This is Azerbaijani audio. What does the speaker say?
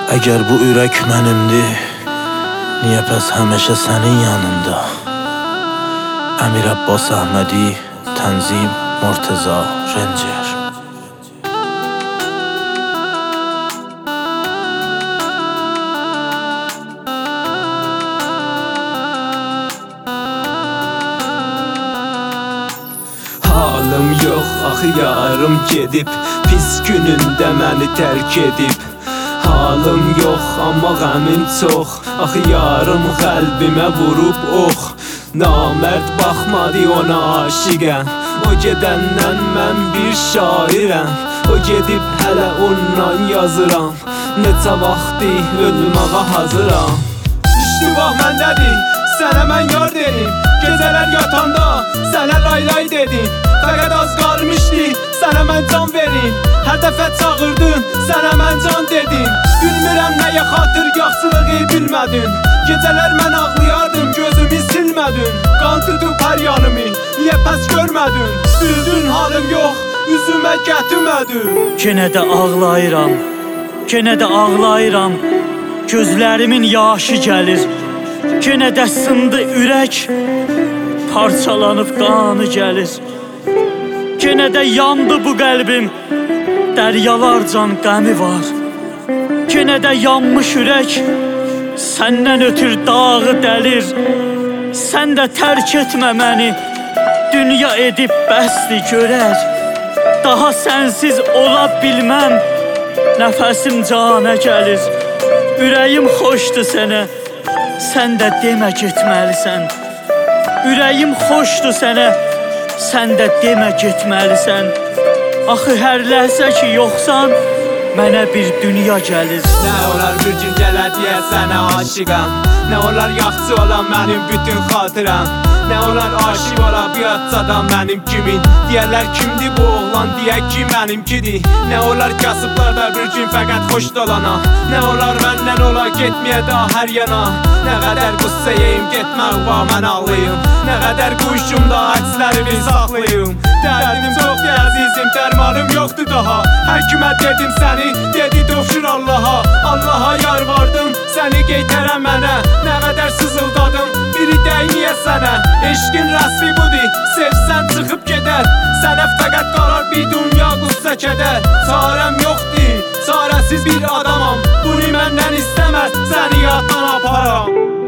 Əgər bu ürək mənimdir, niyə pəs həmişə sənin yanında? Əmir Abbas Əhmədi, Tənzim Murteza Rencer. Halım yox, axı yarım gedib, pis günündə məni tərk edib. Halım yox, amma qəmin çox, axı yarım qəlbimə vurub ox. Namərd baxmadı ona aşiqəm, o gedəndən mən bir şairəm. O gedib hələ ondan yazıram, neçə vaxtı ölməyə hazıram. İşte bax məndədir, sənə mən yar dedim. Gecələr yatanda sənə laylay dedim. Fəqət az qalmışdı, sənə mən can verim. Hər dəfə çağırdın, sənə mən can dedim. Bilmirəm nəyə xatır yaxşılığı bilmədin. Gecələr mən ağlayardım, gözümü silmədin. Qan tutub hər yanımı, niyə pəs görmədin? Bildin halım yox, üzümə gətirmədin. Yenə də ağlayıram, yenə də ağlayıram. Gözlərimin yaşı gəlir, yenə də sındı ürək, parçalanıb qanı gəlir. Yenə də yandı bu qəlbim, dəryalarcan qəmi var. Yenə də yanmış ürək, səndən ötür dağı dəlir. Sən də tərk etmə məni, dünya edib bəsdi görər. Daha sənsiz ola bilməm, nəfəsim cana gəlir. Ürəyim xoşdur sənə, sən də demə getməlisən. Ürəyim xoşdur sənə, sən də demə getməlisən. Axı hər ləhzə ki yoxsan, mənə bir dünya gəlir. Nə olar bir gün gələ deyə sənə aşiqəm, nə olar yaxşı olan mənim bütün xatirəm. Nə olar aşiq ola biyatcadan mənim kimin. Deyərlər kimdir bu oğlan, deyək ki mənimkidir. Nə olar kasıblar da bir gün fəqət xoş dolana. Nə olar məndən ola getməyə da hər yana. Nə qədər qüssəyəyim getmək var mən ağlayım. Nə qədər quşum da əkslərimi saxlayım. Dərdim çoxdur əzizim, dərmanım yoxdur daha. Hər kimə dedim səni, dedi dövşür Allaha. Allaha yar vardım, səni qeytərəm mənə. Nə qədər sızıldadım, biri dəyməyə sənə. Eşqin rəsmi budur, sevsən çıxıb gedər. Sənə fəqət qalar bir dünya qüssə kədər. Çarəm yoxdur, çarəsiz bir adamam. Bunu məndən istəməz, səni yaddan aparam.